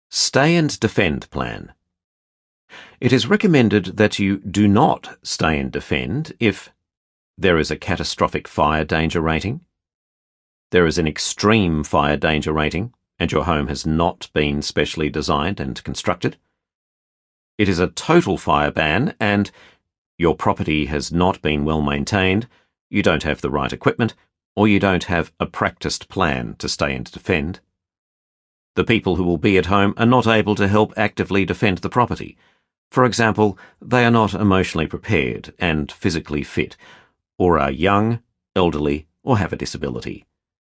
Stay and defend plan. It is recommended that you do not stay and defend if there is a catastrophic fire danger rating, there is an extreme fire danger rating, and your home has not been specially designed and constructed, it is a total fire ban, and your property has not been well maintained, you don't have the right equipment, or you don't have a practiced plan to stay and defend. The people who will be at home are not able to help actively defend the property. For example, they are not emotionally prepared and physically fit, or are young, elderly, or have a disability.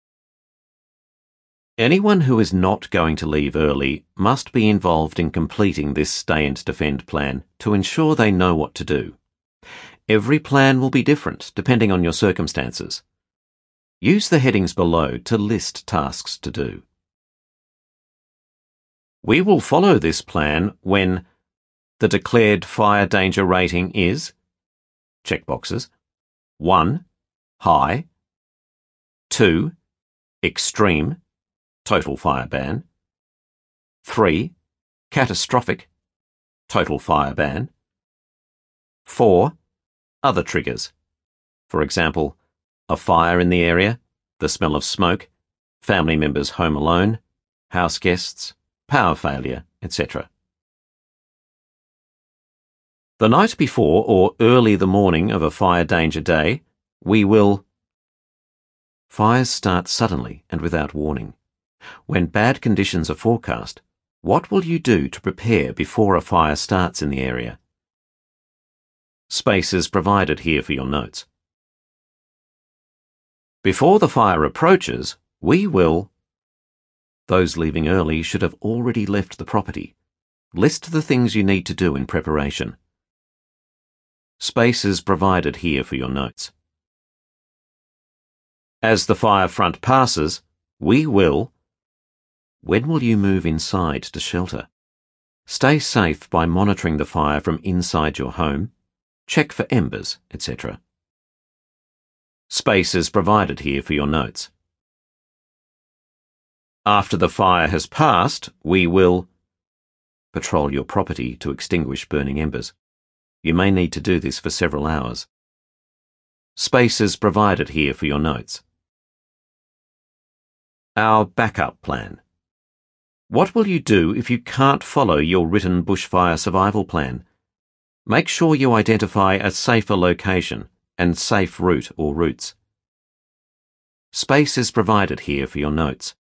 Anyone who is not going to leave early must be involved in completing this stay and defend plan to ensure they know what to do. Every plan will be different depending on your circumstances. Use the headings below to list tasks to do. We will follow this plan when the declared fire danger rating is checkboxes 1. High 2. Extreme total fire ban 3. Catastrophic total fire ban 4. Other triggers, for example, a fire in the area, the smell of smoke, family members home alone, house guests, power failure, etc. The night before or early the morning of a fire danger day, we will. Fires start suddenly and without warning. When bad conditions are forecast, what will you do to prepare before a fire starts in the area? Space is provided here for your notes. Before the fire approaches, we will. Those leaving early should have already left the property. List the things you need to do in preparation. Space is provided here for your notes. As the fire front passes, we will. When will you move inside to shelter? Stay safe by monitoring the fire from inside your home. Check for embers, etc. Space is provided here for your notes. After the fire has passed, we will patrol your property to extinguish burning embers. You may need to do this for several hours. Space is provided here for your notes. Our backup plan. What will you do if you can't follow your written bushfire survival plan? Make sure you identify a safer location and safe route or routes. Space is provided here for your notes.